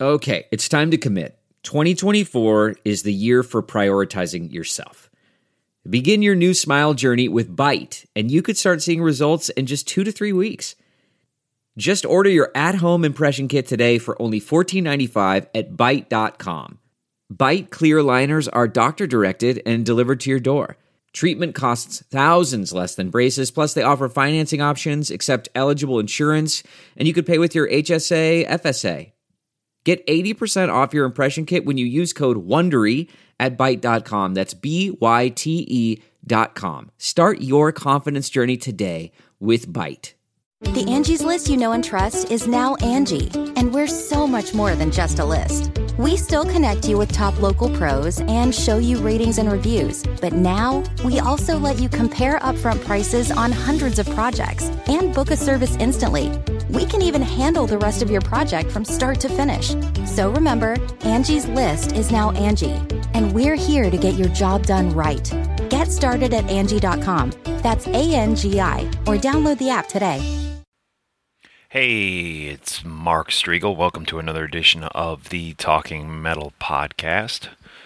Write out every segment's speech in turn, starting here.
Okay, it's time to commit. 2024 is the year for prioritizing yourself. Begin your new smile journey with Byte, and you could start seeing results in just 2 to 3 weeks. Just order your at-home impression kit today for only $14.95 at Byte.com. Byte clear liners are doctor-directed and delivered to your door. Treatment costs thousands less than braces, plus they offer financing options, accept eligible insurance, and you could pay with your HSA, FSA. Get 80% off your impression kit when you use code WONDERY at Byte.com. That's BYTE.com. Start your confidence journey today with Byte. The Angie's List you know and trust is now Angie, and we're so much more than just a list. We still connect you with top local pros and show you ratings and reviews, but now we also let you compare upfront prices on hundreds of projects and book a service instantly. We can even handle the rest of your project from start to finish. So remember, Angie's List is now Angie, and we're here to get your job done right. Get started at Angie.com. That's ANGI, or download the app today. Hey, it's Mark Striegel. Welcome to another edition of the Talking Metal podcast.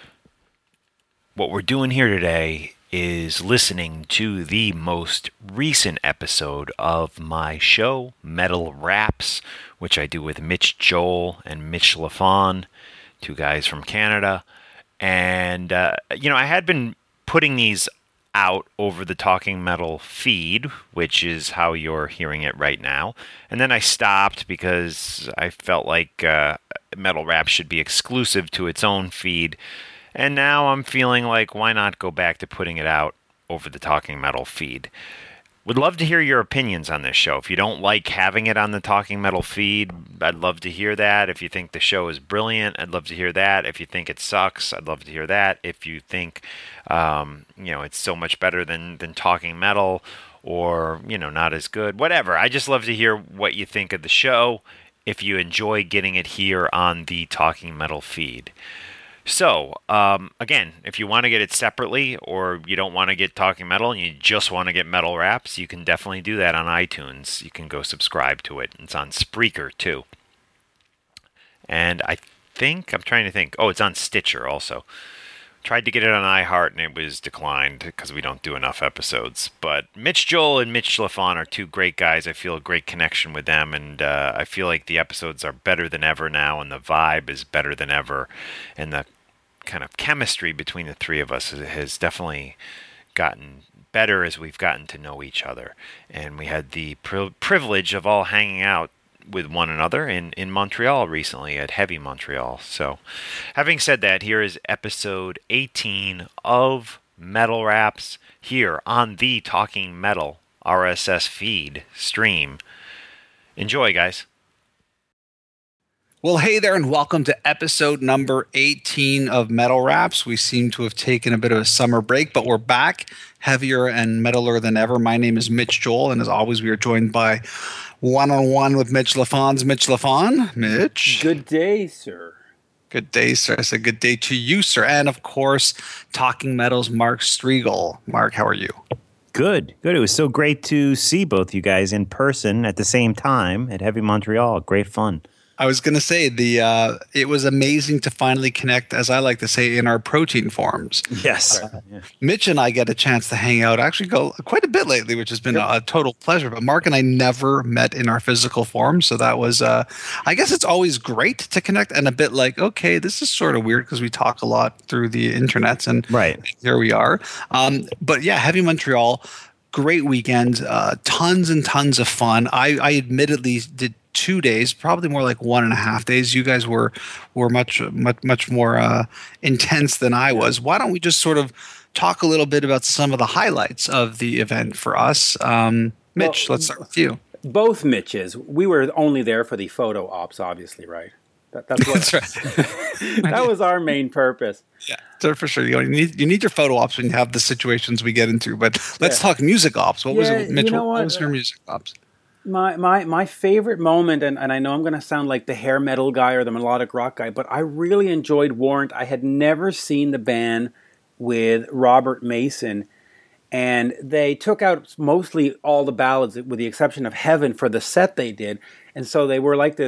What we're doing here today is listening to the most recent episode of my show, Metal Raps, which I do with Mitch Joel and Mitch LaFon, two guys from Canada. And, I had been putting these out over the Talking Metal feed, which is how you're hearing it right now. And then I stopped because I felt like Metal Rap should be exclusive to its own feed. And now I'm feeling like, why not go back to putting it out over the Talking Metal feed? Would love to hear your opinions on this show. If you don't like having it on the Talking Metal feed, I'd love to hear that. If you think the show is brilliant, I'd love to hear that. If you think it sucks, I'd love to hear that. If you think, it's so much better than Talking Metal, or, not as good, whatever. I just love to hear what you think of the show if you enjoy getting it here on the Talking Metal feed. So, again, if you want to get it separately, or you don't want to get Talking Metal and you just want to get Metal Raps, you can definitely do that on iTunes. You can go subscribe to it. It's on Spreaker, too. And I'm trying to think. Oh, it's on Stitcher also. Tried to get it on iHeart and it was declined because we don't do enough episodes. But Mitch Joel and Mitch LaFon are two great guys. I feel a great connection with them, and I feel like the episodes are better than ever now, and the vibe is better than ever, and the kind of chemistry between the three of us has definitely gotten better as we've gotten to know each other. And we had the privilege of all hanging out with one another in Montreal recently at Heavy Montreal. So, having said that, here is episode 18 of Metal Raps here on the Talking Metal RSS feed stream. Enjoy, guys. Well, hey there, and welcome to episode number 18 of Metal Raps. We seem to have taken a bit of a summer break, but we're back, heavier and metaler than ever. My name is Mitch Joel, and as always, we are joined by one-on-one with Mitch LaFon's Mitch LaFon. Mitch. Good day, sir. Good day, sir. I said good day to you, sir. And, of course, Talking Metal's Mark Striegel. Mark, how are you? Good. It was so great to see both you guys in person at the same time at Heavy Montreal. Great fun. I was going to say it was amazing to finally connect, as I like to say, in our protein forms. Yes. Mitch and I get a chance to hang out, actually go quite a bit lately, which has been a total pleasure. But Mark and I never met in our physical form. So that was, I guess it's always great to connect, and a bit like, okay, this is sort of weird because we talk a lot through the internets, and here we are. But yeah, Heavy Montreal, great weekend, tons and tons of fun. I admittedly did 2 days, probably more like 1.5 days. You guys were much more intense than I was. Why don't we just sort of talk a little bit about some of the highlights of the event for us? Mitch, let's start with you. Both Mitches. We were only there for the photo ops, obviously, right? That's what. That's right. That was our main purpose. Yeah, so for sure. You need your photo ops when you have the situations we get into. But let's talk music ops. What was it, Mitch? What was your music ops? My favorite moment, and I know I'm going to sound like the hair metal guy or the melodic rock guy, but I really enjoyed Warrant. I had never seen the band with Robert Mason, and they took out mostly all the ballads with the exception of Heaven for the set they did, and so they were like this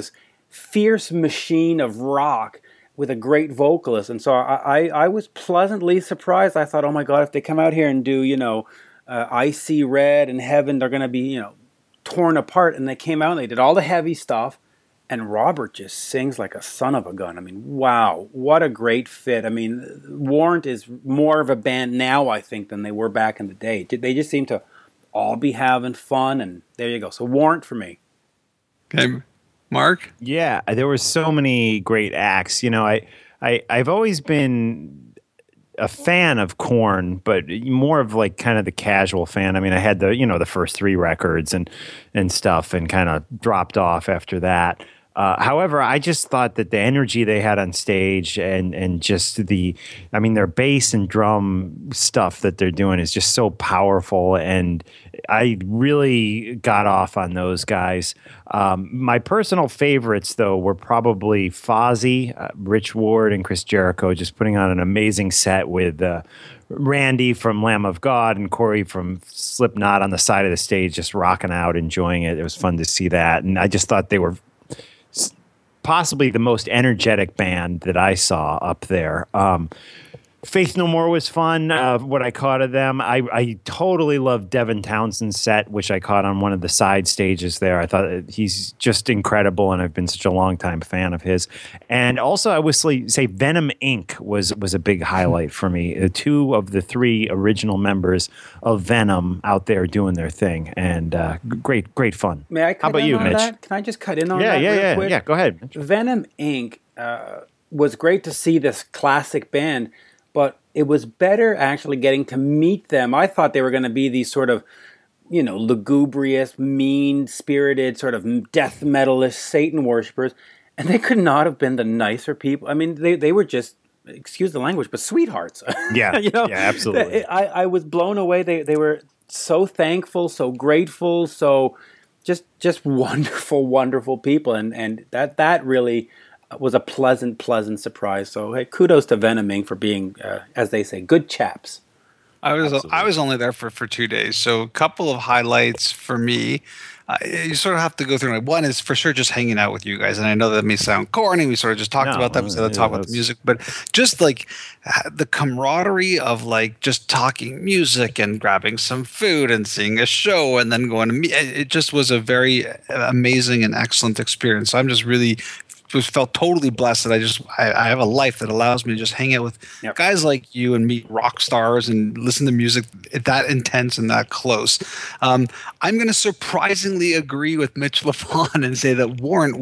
fierce machine of rock with a great vocalist. And so I was pleasantly surprised. I thought, oh my God, if they come out here and do, I See Red and Heaven, they're going to be, torn apart. And they came out and they did all the heavy stuff. And Robert just sings like a son of a gun. I mean, wow, what a great fit. I mean, Warrant is more of a band now, I think, than they were back in the day. They just seem to all be having fun. And there you go. So Warrant for me. Okay. Mark? Yeah, there were so many great acts. I've always been a fan of Korn, but more of like kind of the casual fan. I mean, I had the first 3 records and stuff, and kind of dropped off after that. However, I just thought that the energy they had on stage and just their bass and drum stuff that they're doing is just so powerful, and I really got off on those guys. My personal favorites, though, were probably Fozzy, Rich Ward, and Chris Jericho, just putting on an amazing set with Randy from Lamb of God and Corey from Slipknot on the side of the stage, just rocking out, enjoying it. It was fun to see that, and I just thought they were possibly the most energetic band that I saw up there. Faith No More was fun, what I caught of them. I totally loved Devin Townsend's set, which I caught on one of the side stages there. I thought he's just incredible, and I've been such a long-time fan of his. And also, I would say Venom Inc. was a big highlight for me. 2 of the 3 original members of Venom out there doing their thing, and great fun. May I cut How about in you, on Mitch? that? Can I just cut in on that real quick? Yeah, go ahead, Mitch. Venom Inc. Was great to see this classic band, but it was better actually getting to meet them. I thought they were going to be these sort of, lugubrious, mean-spirited, sort of death metalish Satan worshippers, and they could not have been the nicer people. I mean, they were just, excuse the language, but sweethearts. Yeah, yeah, absolutely. I was blown away. They were so thankful, so grateful, so just wonderful, wonderful people, and that really was a pleasant surprise. So hey, kudos to Venom Inc. for being, as they say, good chaps. I was only there for 2 days, so a couple of highlights for me. You sort of have to go through. One is for sure just hanging out with you guys, and I know that may sound corny. We sort of just talked about that instead of talk about the music, but just like the camaraderie of like just talking music and grabbing some food and seeing a show and then going to meet. It just was a very amazing and excellent experience. So I'm just really felt totally blessed that I have a life that allows me to just hang out with guys like you and meet rock stars and listen to music that intense and that close. I'm going to surprisingly agree with Mitch LaFon and say that Warrant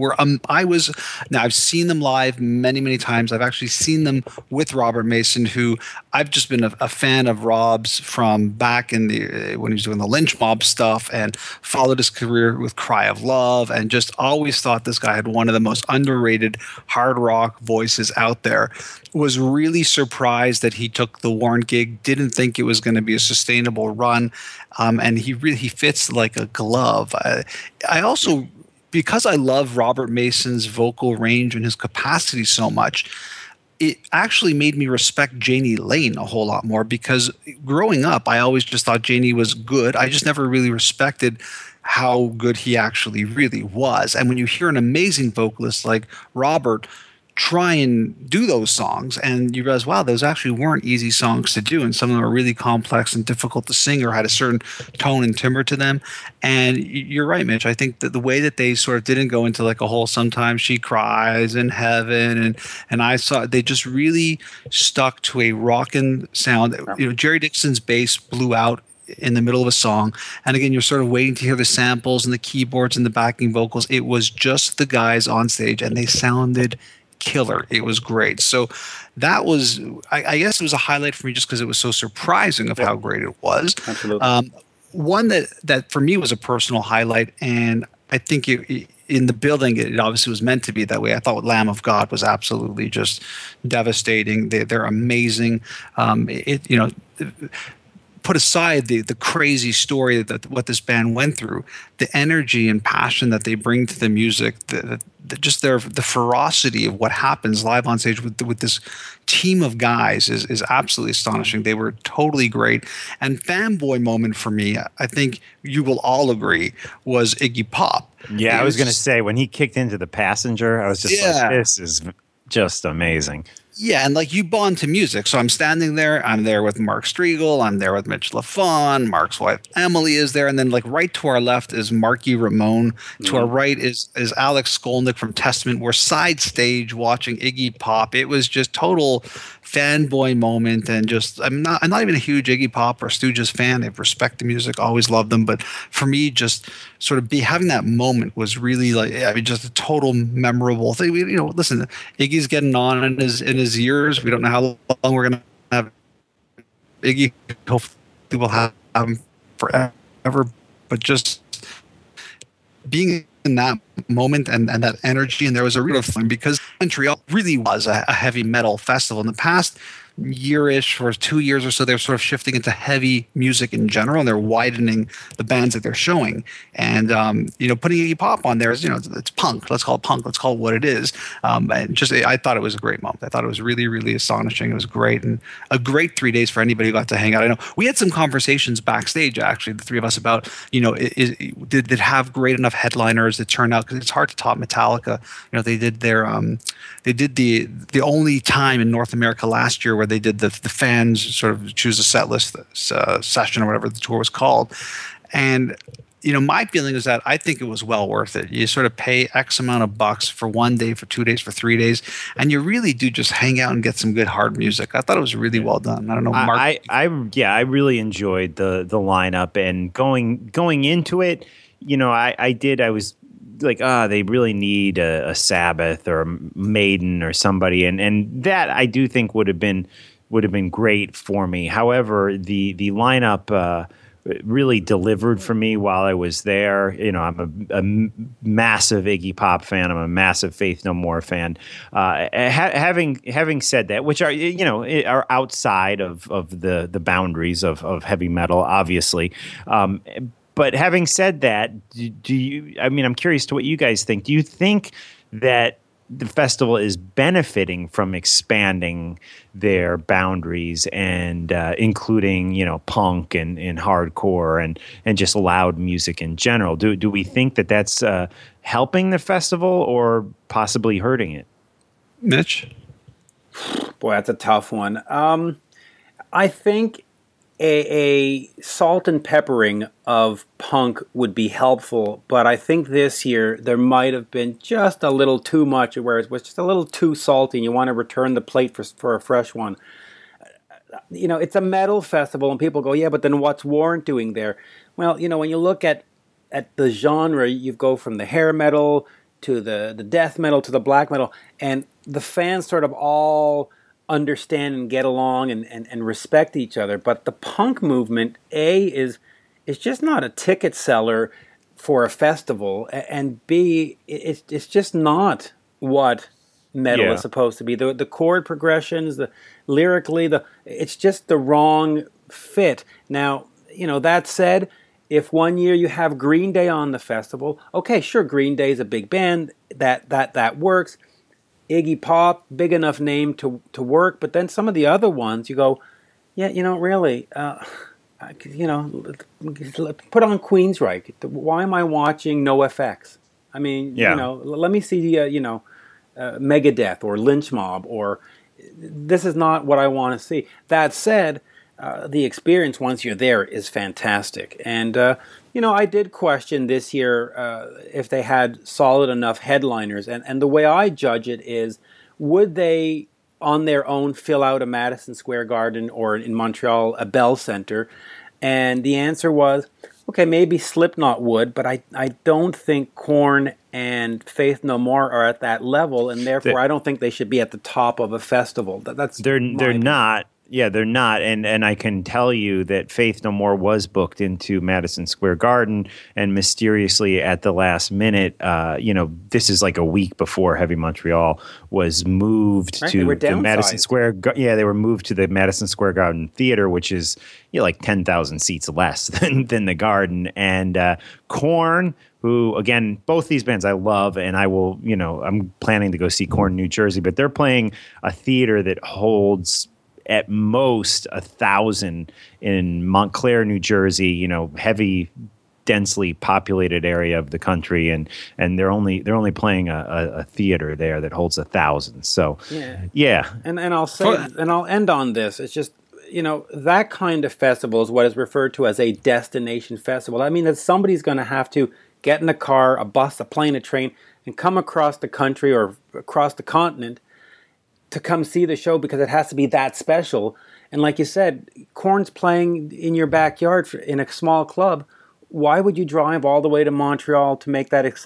now I've seen them live many times. I've actually seen them with Robert Mason, who I've just been a fan of Rob's from back in when he was doing the Lynch Mob stuff, and followed his career with Cry of Love, and just always thought this guy had one of the most underrated hard rock voices out there. Was really surprised that he took the Warrant gig. Didn't think it was going to be a sustainable run, and he fits like a glove. I also, because I love Robert Mason's vocal range and his capacity so much, it actually made me respect Janie Lane a whole lot more, because growing up, I always just thought Janie was good. I just never really respected how good he actually really was. And when you hear an amazing vocalist like Robert try and do those songs, and you realize, wow, those actually weren't easy songs to do, and some of them are really complex and difficult to sing or had a certain tone and timbre to them. And you're right, Mitch. I think that the way that they sort of didn't go into like a whole Sometimes She Cries in Heaven, and I saw they just really stuck to a rockin' sound. Jerry Dixon's bass blew out in the middle of a song, and again, you're sort of waiting to hear the samples and the keyboards and the backing vocals. It was just the guys on stage, and they sounded killer. It was great. So that was, I guess it was a highlight for me just because it was so surprising of how great it was. Absolutely. One that for me was a personal highlight, and I think in the building, it obviously was meant to be that way. I thought Lamb of God was absolutely just devastating. They're amazing. put aside the crazy story that what this band went through, the energy and passion that they bring to the music, just the ferocity of what happens live on stage with this team of guys is absolutely astonishing. They were totally great. And fanboy moment for me, I think you will all agree, was Iggy Pop. Yeah, I was going to say, when he kicked into the Passenger, I was just like, this is just amazing. Yeah, and like, you bond to music. So I'm standing there. I'm there with Mark Striegel. I'm there with Mitch Lafon. Mark's wife Emily is there, and then like right to our left is Marky Ramone. To our right is Alex Skolnick from Testament. We're side stage watching Iggy Pop. It was just total fanboy moment, and just I'm not even a huge Iggy Pop or Stooges fan. I respect the music, always loved them, but for me, just sort of having that moment was really like, I mean, just a total memorable thing. Listen, Iggy's getting on in his years. We don't know how long we're gonna have Iggy. Hopefully, we'll have him forever. But just being in that moment and that energy, and there was a real feeling, because Montreal really was a heavy metal festival. In the past year-ish or 2 years or so, they're sort of shifting into heavy music in general, and they're widening the bands that they're showing. And putting Iggy Pop on there is, it's punk. Let's call it punk. Let's call it what it is. And I thought it was a great moment. I thought it was really, really astonishing. It was great, and a great 3 days for anybody who got to hang out. I know we had some conversations backstage, actually, the three of us, about did it have great enough headliners that turned out, because it's hard to top Metallica. They did the only time in North America last year where they did the fans sort of choose a set list session or whatever the tour was called. And my feeling is that I think it was well worth it. You sort of pay X amount of bucks for 1 day, for 2 days, for 3 days, and you really do just hang out and get some good hard music. I thought it was really well done. I don't know, Mark. I really enjoyed the lineup, and going into it, I was like, they really need a Sabbath or a Maiden or somebody, and that I do think would have been great for me. However, the lineup really delivered for me while I was there. I'm a massive Iggy Pop fan. I'm a massive Faith No More fan. Having said that, which are outside of the boundaries of heavy metal, obviously. But having said that, I'm curious to what you guys think. Do you think that the festival is benefiting from expanding their boundaries and including, punk and hardcore and just loud music in general? Do we think that that's helping the festival or possibly hurting it? Mitch? Boy, that's a tough one. I think a salt and peppering of punk would be helpful, but I think this year there might have been just a little too much, where it was just a little too salty and you want to return the plate for a fresh one. It's a metal festival, and people go, yeah, but then what's Warrant doing there? Well, when you look at the genre, you go from the hair metal to the death metal to the black metal, and the fans sort of all understand and get along and respect each other. But the punk movement, is just not a ticket seller for a festival, and B, it's just not what metal is supposed to be. The chord progressions, the lyrically, it's just the wrong fit. Now, that said, if 1 year you have Green Day on the festival, okay, sure, Green Day is a big band, that works. Iggy Pop, big enough name to work, but then some of the other ones, you go, yeah, really, put on Queensryche. Why am I watching NoFX? I mean, let me see, Megadeth or Lynch Mob, or this is not what I want to see. That said, the experience once you're there is fantastic. And, I did question this year if they had solid enough headliners. And the way I judge it is, would they on their own fill out a Madison Square Garden, or in Montreal, a Bell Center? And the answer was, okay, maybe Slipknot would, but I don't think Korn and Faith No More are at that level, and therefore I don't think they should be at the top of a festival. They're not. Yeah, they're not, and I can tell you that Faith No More was booked into Madison Square Garden, and mysteriously at the last minute, this is like a week before Heavy Montreal was moved to the Madison Square. Yeah, they were moved to the Madison Square Garden Theater, which is like 10,000 seats less than the Garden, and Korn. Who, again, both these bands I love, and I will, I'm planning to go see Korn in New Jersey, but they're playing a theater that holds at most 1,000 in Montclair, New Jersey, heavy, densely populated area of the country, and they're only playing a theater there that holds 1,000. So yeah. And I'll say, and I'll end on this. It's just, that kind of festival is what is referred to as a destination festival. I mean, that somebody's going to have to get in a car, a bus, a plane, a train, and come across the country or across the continent to come see the show because it has to be that special. And like you said, Korn's playing in your backyard in a small club. Why would you drive all the way to Montreal to make that,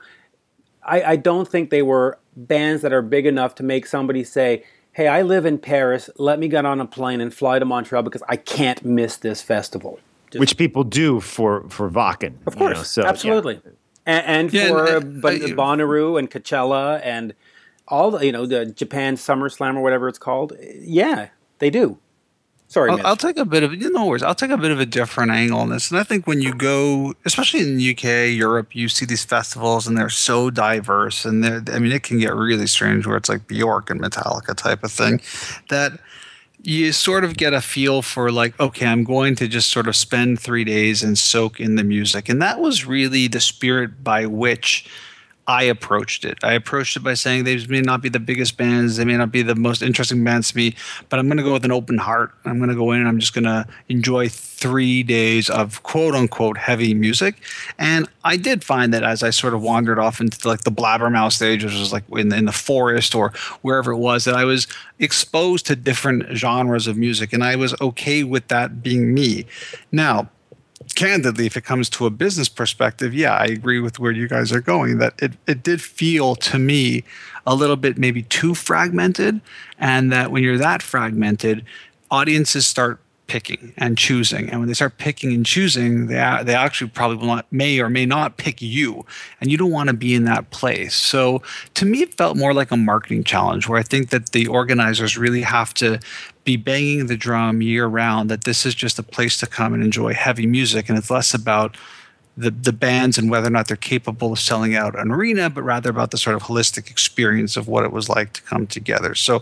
I don't think they were bands that are big enough to make somebody say, hey, I live in Paris, let me get on a plane and fly to Montreal because I can't miss this festival. Which people do for Wacken. Of course, absolutely. Yeah. And for Bonnaroo and Coachella and all the Japan SummerSlam or whatever it's called. Yeah, they do. Sorry, I'll take a bit of I'll take a bit of a different angle on this. And I think when you go, especially in the UK, Europe, you see these festivals and they're so diverse, and it can get really strange where it's like Bjork and Metallica type of thing, that you sort of get a feel for like, okay, I'm going to just sort of spend 3 days and soak in the music. And that was really the spirit by which I approached it. I approached it by saying they may not be the biggest bands, they may not be the most interesting bands to me, but I'm going to go with an open heart. I'm going to go in and I'm just going to enjoy 3 days of quote unquote heavy music. And I did find that as I sort of wandered off into like the Blabbermouth stage, which was like in the forest or wherever it was, that I was exposed to different genres of music, and I was okay with that being me. Now, candidly, if it comes to a business perspective, yeah, I agree with where you guys are going, that it did feel to me a little bit maybe too fragmented, and that when you're that fragmented, audiences start picking and choosing. And when they start picking and choosing, they actually probably may or may not pick you, and you don't want to be in that place. So to me, it felt more like a marketing challenge where I think that the organizers really have to be banging the drum year round that this is just a place to come and enjoy heavy music, and it's less about the bands and whether or not they're capable of selling out an arena, but rather about the sort of holistic experience of what it was like to come together. So,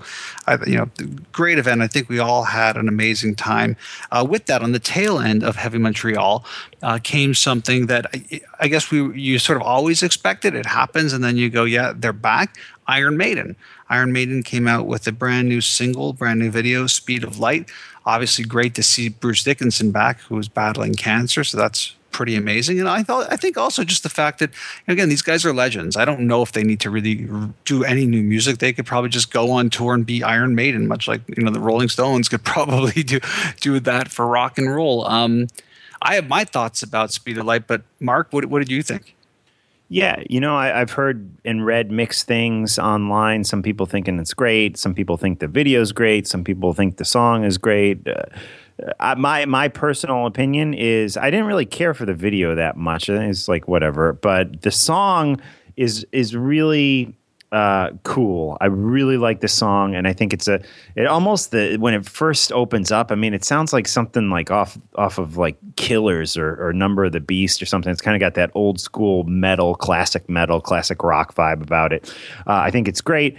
great event. I think we all had an amazing time. With that, on the tail end of Heavy Montreal came something that I guess you sort of always expected. It happens, and then you go, yeah, they're back. Iron Maiden. Iron Maiden came out with a brand new single, brand new video, Speed of Light. Obviously great to see Bruce Dickinson back, who was battling cancer, so that's pretty amazing. And I think also just the fact that, again, these guys are legends. I don't know if they need to really do any new music. They could probably just go on tour and be Iron Maiden, much like the Rolling Stones could probably do that for rock and roll. I have my thoughts about Speed of Light, but Mark, what did you think? Yeah, I've heard and read mixed things online. Some people thinking it's great. Some people think the video's great. Some people think the song is great. My personal opinion is I didn't really care for the video that much. I think it's like whatever. But the song is really cool. I really like the song, and I think when it first opens up, I mean, it sounds like something like off of like Killers or Number of the Beast or something. It's kind of got that old school classic rock vibe about it. I think it's great.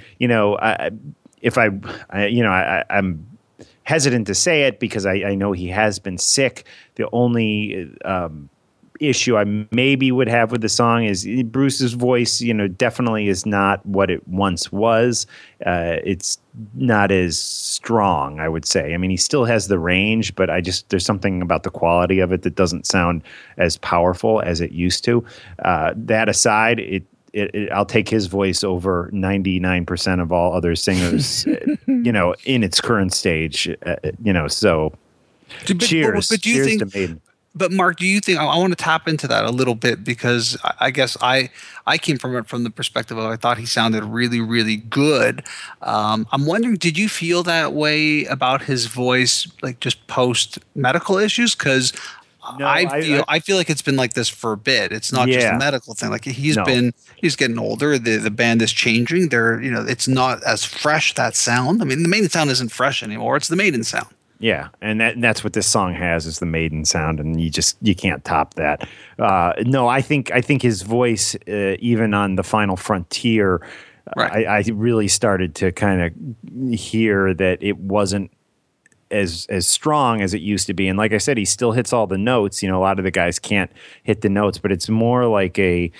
I'm hesitant to say it because I know he has been sick. The only issue I maybe would have with the song is Bruce's voice, definitely is not what it once was. It's not as strong, I would say. I mean, he still has the range, but there's something about the quality of it that doesn't sound as powerful as it used to. That aside, I'll take his voice over 99% of all other singers, in its current stage, so cheers. But do you think, to Maiden. But Mark, do you think I want to tap into that a little bit because I guess I came from it from the perspective of I thought he sounded really, really good. I'm wondering, did you feel that way about his voice, like just post medical issues? Because No, I feel like it's been like this for a bit. It's not just a Yeah. medical thing. Like he's getting older. The band is changing. It's not as fresh, that sound. I mean, the Maiden sound isn't fresh anymore. It's the Maiden sound. Yeah, and that's what this song has, is the Maiden sound, and you can't top that. No, I think his voice, even on the Final Frontier, Right. I really started to kind of hear that it wasn't as strong as it used to be. And like I said, he still hits all the notes. A lot of the guys can't hit the notes, but it's more like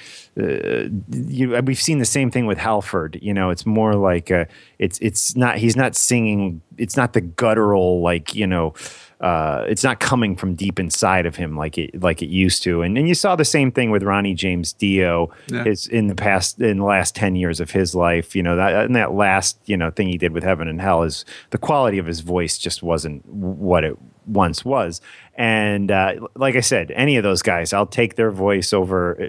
we've seen the same thing with Halford. It's more like he's not singing. It's not the guttural, it's not coming from deep inside of him like it used to. And you saw the same thing with Ronnie James Dio in the last 10 years of his life. That last thing he did with Heaven and Hell, is the quality of his voice just wasn't what it once was. And like I said, any of those guys, I'll take their voice over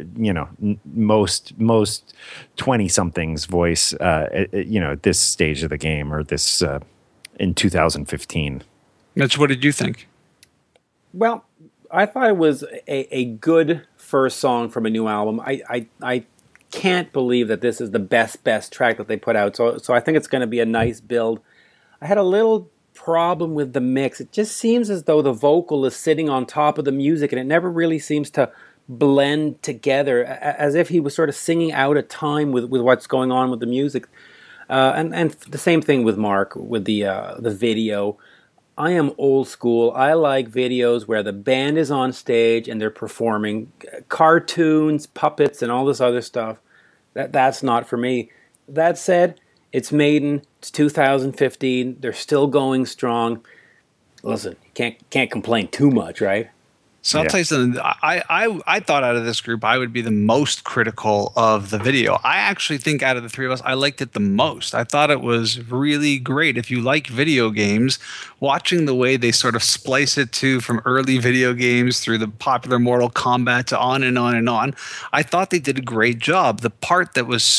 most 20-somethings voice at this stage of the game, or this in 2015. Mitch, what did you think? Well, I thought it was a good first song from a new album. I can't believe that this is the best track that they put out. So I think it's going to be a nice build. I had a little problem with the mix. It just seems as though the vocal is sitting on top of the music, and it never really seems to blend together, as if he was sort of singing out of time with what's going on with the music. And the same thing with Mark with the video. I am old school. I like videos where the band is on stage and they're performing. Cartoons, puppets, and all this other stuff. That's not for me. That said, it's Maiden. It's 2015. They're still going strong. Listen, you can't complain too much, right? So I'll tell you something. I thought out of this group, I would be the most critical of the video. I actually think out of the three of us, I liked it the most. I thought it was really great. If you like video games, watching the way they sort of splice it from early video games through the popular Mortal Kombat to on and on and on, I thought they did a great job. The part that was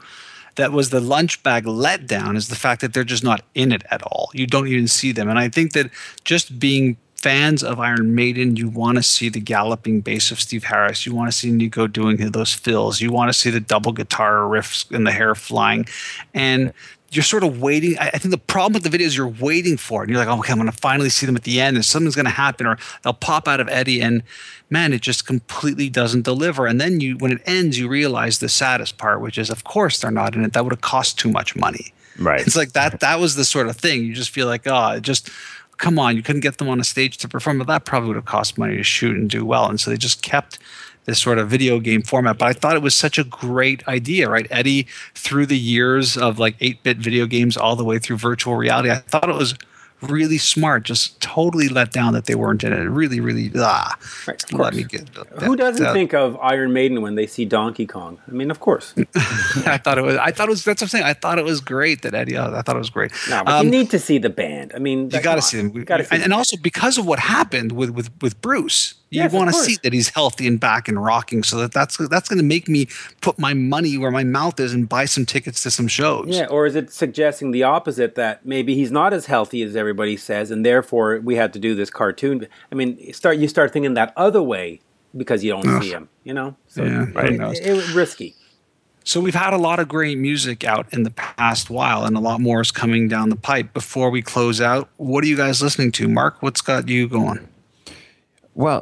the lunch bag letdown is the fact that they're just not in it at all. You don't even see them. And I think that just being fans of Iron Maiden, you want to see the galloping bass of Steve Harris. You want to see Nico doing those fills. You want to see the double guitar riffs and the hair flying. And you're sort of waiting. I think the problem with the video is you're waiting for it. And you're like, okay, I'm going to finally see them at the end, and something's going to happen, or they'll pop out of Eddie, and man, it just completely doesn't deliver. And then when it ends, you realize the saddest part, which is, of course, they're not in it. That would have cost too much money. Right. It's like that was the sort of thing. You just feel like, come on, you couldn't get them on a stage to perform, but that probably would have cost money to shoot and do well. And so they just kept this sort of video game format. But I thought it was such a great idea, right? Eddie, through the years of 8-bit video games all the way through virtual reality, I thought it was really smart, just totally let down that they weren't in it. Really, really, let me get Who doesn't think of Iron Maiden when they see Donkey Kong? I mean, of course. I thought it was, that's what I'm saying. I thought it was great that Eddie, I thought it was great. No, but you need to see the band. I mean, you got to see them. And also because of what happened with Bruce, you want to see that he's healthy and back and rocking, so that's going to make me put my money where my mouth is and buy some tickets to some shows. Yeah, or is it suggesting the opposite, that maybe he's not as healthy as everybody says, and therefore we had to do this cartoon? I mean, you start thinking that other way because you don't see him, So it was risky. So we've had a lot of great music out in the past while, and a lot more is coming down the pipe. Before we close out, what are you guys listening to? Mark, what's got you going? Well,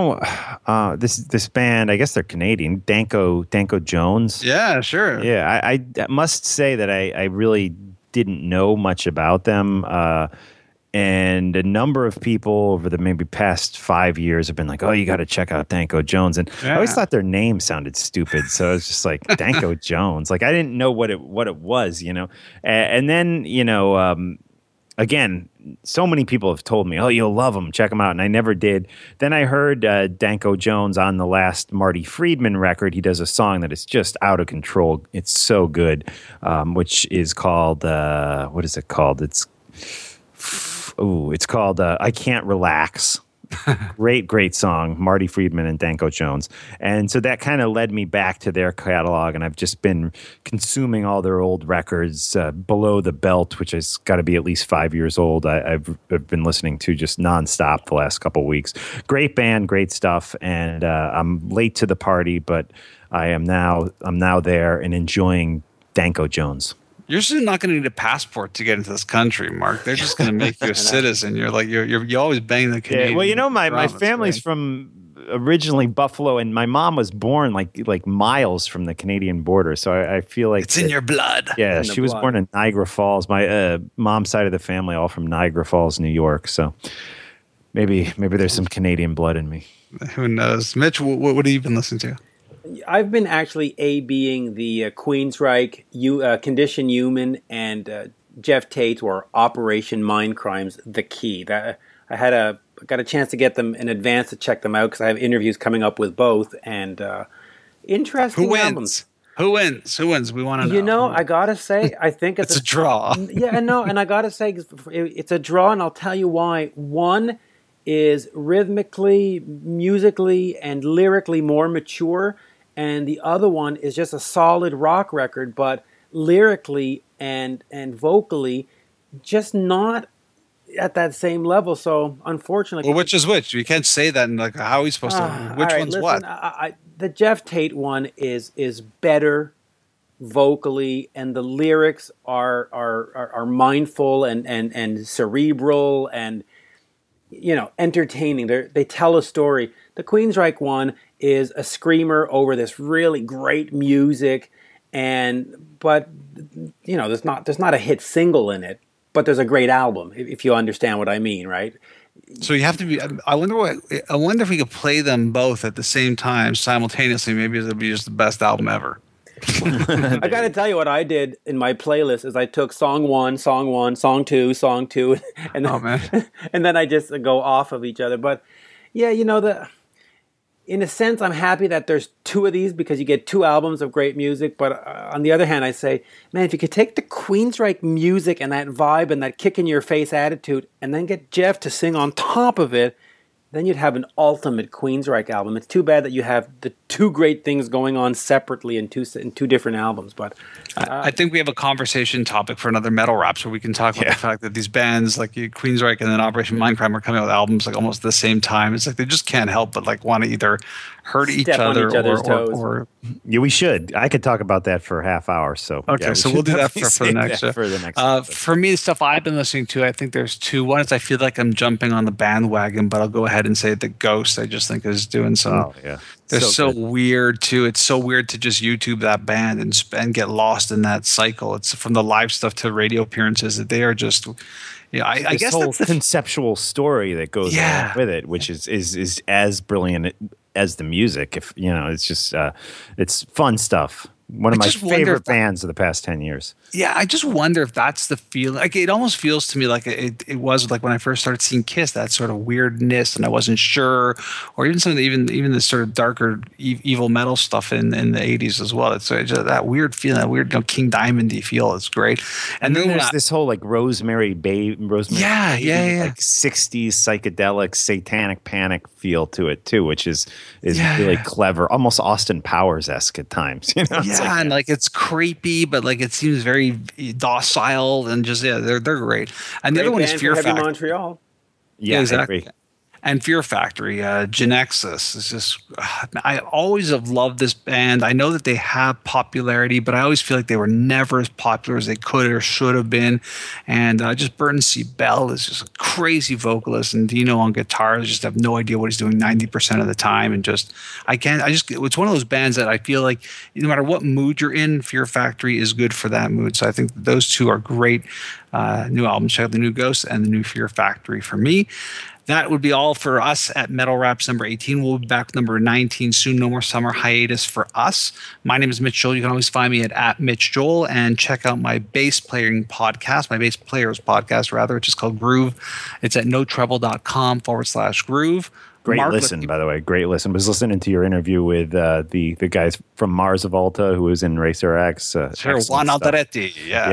this band, I guess they're Canadian, Danko Jones. Yeah, sure. Yeah, I must say that I really didn't know much about them. And a number of people over the maybe past 5 years have been like, oh, you got to check out Danko Jones. And I always thought their name sounded stupid. So it's just like Danko Jones. Like, I didn't know what it was, And then, again, so many people have told me, oh, you'll love them, check them out. And I never did. Then I heard Danko Jones on the last Marty Friedman record. He does a song that is just out of control. It's so good, which is called, what is it called? It's called I Can't Relax. Great song, Marty Friedman and Danko Jones. And so that kind of led me back to their catalog, and I've just been consuming all their old records. Below the Belt, which has got to be at least 5 years old, I've been listening to just nonstop the last couple of weeks. Great band, great stuff, and I'm late to the party, but I'm now there and enjoying Danko Jones. You're still not going to need a passport to get into this country, Mark. They're just going to make you a citizen. You're like you always bang the Canadian. Yeah, well, you know, my family's from originally Buffalo, and my mom was born like miles from the Canadian border. So I feel like it's in your blood. Yeah, she was born in Niagara Falls. My mom's side of the family all from Niagara Falls, New York. So maybe there's some Canadian blood in me. Who knows, Mitch? What have you been listening to? I've been actually A-B'ing the Queensryche, Condition Human, and Jeff Tate or Operation Mindcrimes, The Key. That I got a chance to get them in advance to check them out because I have interviews coming up with both, and interesting albums. Who wins? We want to know. You know, I gotta say, I think it's a draw. Yeah, no, and I gotta say it's a draw, and I'll tell you why. One is rhythmically, musically, and lyrically more mature. And the other one is just a solid rock record, but lyrically and vocally, just not at that same level. So, unfortunately, well, which is which? You can't say that. And like, how are we supposed to? Which right, one's listen, what? The Jeff Tate one is better vocally, and the lyrics are mindful and cerebral and entertaining. They tell a story. The Queensryche one is a screamer over this really great music, but there's not a hit single in it, but there's a great album, if you understand what I mean, right? So you have to be. I wonder if we could play them both at the same time simultaneously. Maybe it'll be just the best album ever. I got to tell you what I did in my playlist is I took song 1, song 2, and then, and then I just go off of each other. But yeah, in a sense, I'm happy that there's 2 of these because you get 2 albums of great music. But on the other hand, I say, man, if you could take the Queensryche music and that vibe and that kick in your face attitude and then get Jeff to sing on top of it, then you'd have an ultimate Queensryche album. It's too bad that you have the 2 great things going on separately in two different albums. But I think we have a conversation topic for another Metal Raps where we can talk about the fact that these bands like Queensryche and then Operation Mindcrime are coming out with albums like almost at the same time. It's like they just can't help but like want to either hurt each other or yeah, we should. I could talk about that for a half hour. So okay, so we'll do that for the next show. For the next for me, the stuff I've been listening to, I think there's 2. One is I feel like I'm jumping on the bandwagon, but I'll go ahead and say the Ghost. I just think is doing some. Oh yeah, they're so weird too. It's so weird to just YouTube that band and get lost in that cycle. It's from the live stuff to radio appearances that they are just. I guess whole that's the conceptual story that goes along with it, which is as brilliant as the music. If it's just it's fun stuff. One of my favorite bands of the past 10 years. Yeah, I just wonder if that's the feeling. Like it almost feels to me like it was like when I first started seeing Kiss, that sort of weirdness, and I wasn't sure, or even some of the, even the sort of darker evil metal stuff in the 80s as well. It's just that weird feeling, that weird King Diamond-y feel. It's great. And then there's this whole like Rosemary Baby, like 60s psychedelic satanic panic feel to it too, which is really clever, almost Austin Powers-esque at times. And like it's creepy, but like it seems very docile and just they're great. And the other one is Fear Factory. Montreal. Yeah, exactly. And Fear Factory, Genexus is just. I always have loved this band. I know that they have popularity, but I always feel like they were never as popular as they could or should have been. And just Burton C. Bell is just a crazy vocalist, and Dino on guitar. I just have no idea what he's doing 90% of the time, and it's one of those bands that I feel like no matter what mood you're in, Fear Factory is good for that mood. So I think those 2 are great new albums. Check out the new Ghost and the new Fear Factory for me. That would be all for us at Metal Raps number 18. We'll be back with number 19 soon. No more summer hiatus for us. My name is Mitch Joel. You can always find me at Mitch Joel and check out my bass players podcast, which is called Groove. It's at notrouble.com/groove. Great listen, by the way. Great listen. I was listening to your interview with the guys from Mars Volta, who was in Racer X. Juan Alderetti. Yeah.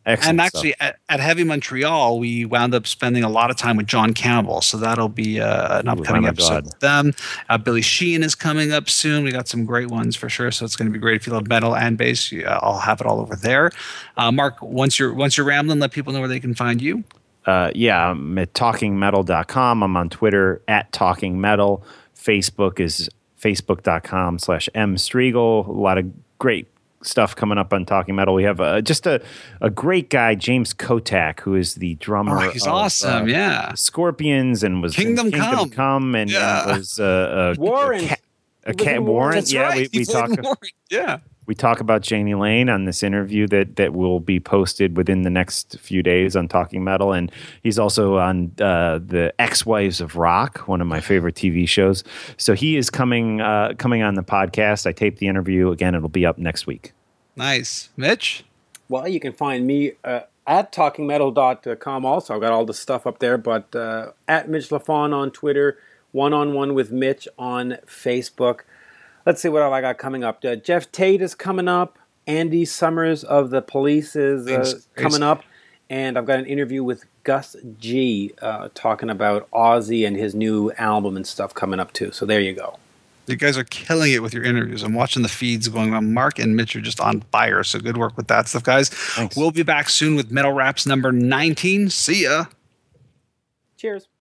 Excellent And actually, at Heavy Montreal, we wound up spending a lot of time with John Campbell. So that'll be an upcoming episode with them. Billy Sheehan is coming up soon. We got some great ones for sure. So it's going to be great. If you love metal and bass, I'll have it all over there. Mark, once you're rambling, let people know where they can find you. I'm at talkingmetal.com. I'm on Twitter at talkingmetal. Facebook is facebook.com/mstriegel. A lot of great stuff coming up on Talking Metal. We have just a great guy, James Kotak, who is the drummer. Oh, he's awesome, Scorpions, and was Kingdom Come, and was Warren. Warren. That's right. We talk. Warren. Yeah. We talk about Janie Lane on this interview that will be posted within the next few days on Talking Metal. And he's also on the Ex-Wives of Rock, one of my favorite TV shows. So he is coming on the podcast. I taped the interview. Again, it'll be up next week. Nice. Mitch? Well, you can find me at talkingmetal.com also. I've got all the stuff up there, but at Mitch LaFon on Twitter, One-on-One with Mitch on Facebook. Let's see what I got coming up. Jeff Tate is coming up. Andy Summers of The Police is coming up. And I've got an interview with Gus G talking about Ozzy and his new album and stuff coming up too. So there you go. You guys are killing it with your interviews. I'm watching the feeds going on. Mark and Mitch are just on fire. So good work with that stuff, guys. Thanks. We'll be back soon with Metal Raps number 19. See ya. Cheers.